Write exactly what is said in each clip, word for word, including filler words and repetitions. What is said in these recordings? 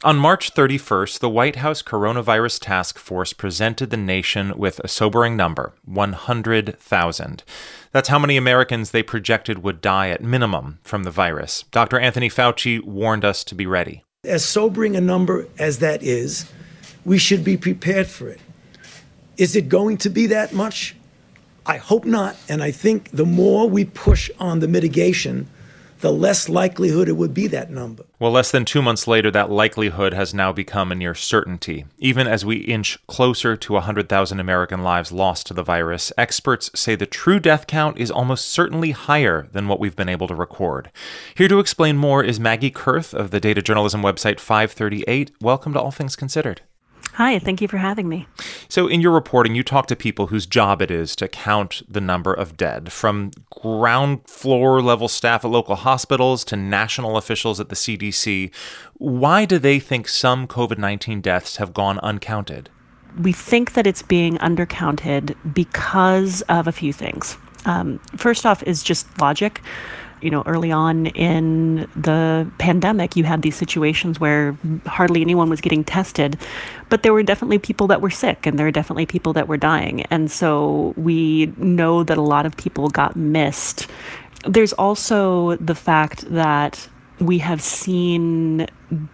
On March thirty-first, the White House Coronavirus Task Force presented the nation with a sobering number, one hundred thousand. That's how many Americans they projected would die at minimum from the virus. Doctor Anthony Fauci warned us to be ready. As sobering a number as that is, we should be prepared for it. Is it going to be that much? I hope not. And I think the more we push on the mitigation, the less likelihood it would be that number. Well, less than two months later, that likelihood has now become a near certainty. Even as we inch closer to one hundred thousand American lives lost to the virus, experts say the true death count is almost certainly higher than what we've been able to record. Here to explain more is Maggie Kurth of the data journalism website five thirty-eight. Welcome to All Things Considered. Hi, thank you for having me. So in your reporting, you talk to people whose job it is to count the number of dead, from ground floor level staff at local hospitals to national officials at the C D C. Why do they think some COVID nineteen deaths have gone uncounted? We think that it's being undercounted because of a few things. Um, first off is just logic. You know, early on in the pandemic, you had these situations where hardly anyone was getting tested, but there were definitely people that were sick and there were definitely people that were dying. And so we know that a lot of people got missed. There's also the fact that we have seen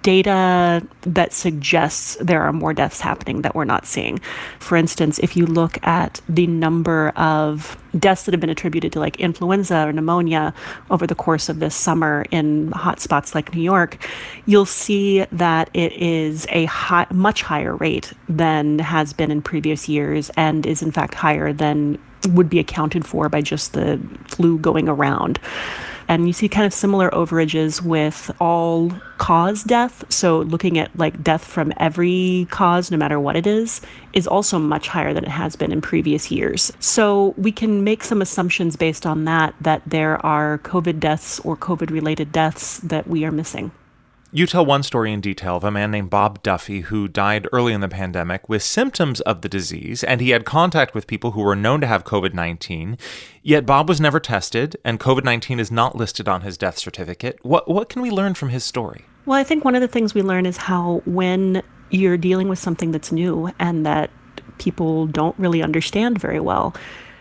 data that suggests there are more deaths happening that we're not seeing. For instance, if you look at the number of deaths that have been attributed to like influenza or pneumonia over the course of this summer in hotspots like New York, you'll see that it is a high, much higher rate than has been in previous years and is in fact higher than would be accounted for by just the flu going around. And you see kind of similar overages with all-cause death. So looking at like death from every cause, no matter what it is, is also much higher than it has been in previous years. So we can make some assumptions based on that, that there are COVID deaths or COVID-related deaths that we are missing. You tell one story in detail of a man named Bob Duffy who died early in the pandemic with symptoms of the disease, and he had contact with people who were known to have COVID nineteen. Yet Bob was never tested, and COVID nineteen is not listed on his death certificate. What what can we learn from his story? Well, I think one of the things we learn is how when you're dealing with something that's new and that people don't really understand very well,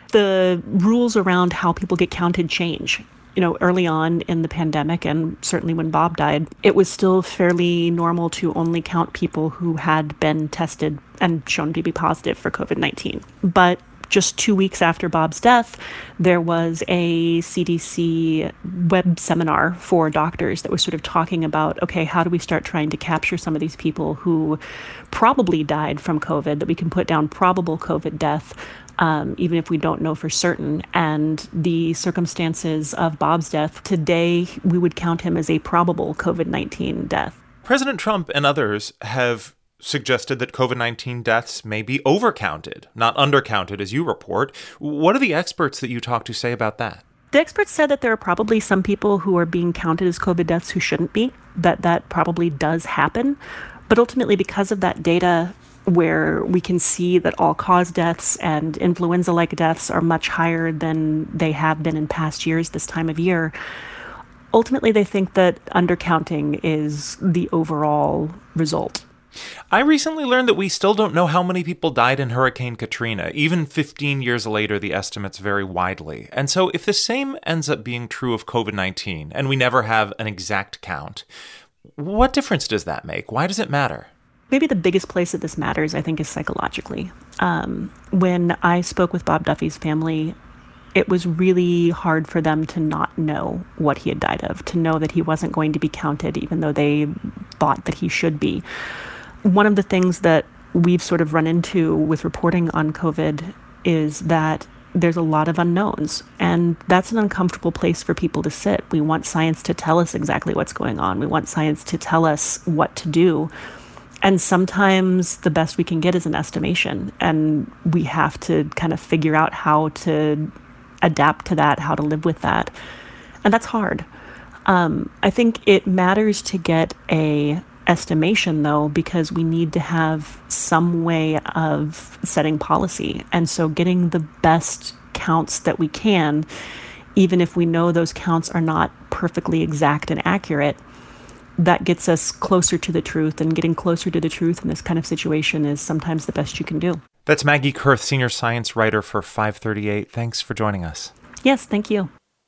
the rules around how people get counted change. You know, early on in the pandemic, and certainly when Bob died, it was still fairly normal to only count people who had been tested and shown to be positive for COVID nineteen. But just two weeks after Bob's death, there was a C D C web seminar for doctors that was sort of talking about, okay, how do we start trying to capture some of these people who probably died from COVID, that we can put down probable COVID death, Um, even if we don't know for certain. And the circumstances of Bob's death, today we would count him as a probable COVID nineteen death. President Trump and others have suggested that COVID nineteen deaths may be overcounted, not undercounted, as you report. What do the experts that you talk to say about that? The experts said that there are probably some people who are being counted as COVID deaths who shouldn't be, that that probably does happen. But ultimately, because of that data, where we can see that all-cause deaths and influenza-like deaths are much higher than they have been in past years this time of year, ultimately they think that undercounting is the overall result. I recently learned that we still don't know how many people died in Hurricane Katrina. Even fifteen years later, the estimates vary widely. And so if the same ends up being true of COVID nineteen, and we never have an exact count, what difference does that make? Why does it matter? Maybe the biggest place that this matters, I think, is psychologically. Um, when I spoke with Bob Duffy's family, it was really hard for them to not know what he had died of, to know that he wasn't going to be counted, even though they thought that he should be. One of the things that we've sort of run into with reporting on COVID is that there's a lot of unknowns, and that's an uncomfortable place for people to sit. We want science to tell us exactly what's going on. We want science to tell us what to do. And sometimes the best we can get is an estimation, and we have to kind of figure out how to adapt to that, how to live with that. And that's hard. Um, I think it matters to get a estimation, though, because we need to have some way of setting policy. And so getting the best counts that we can, even if we know those counts are not perfectly exact and accurate, that gets us closer to the truth, and getting closer to the truth in this kind of situation is sometimes the best you can do. That's Maggie Kurth, senior science writer for five thirty-eight. Thanks for joining us. Yes, thank you.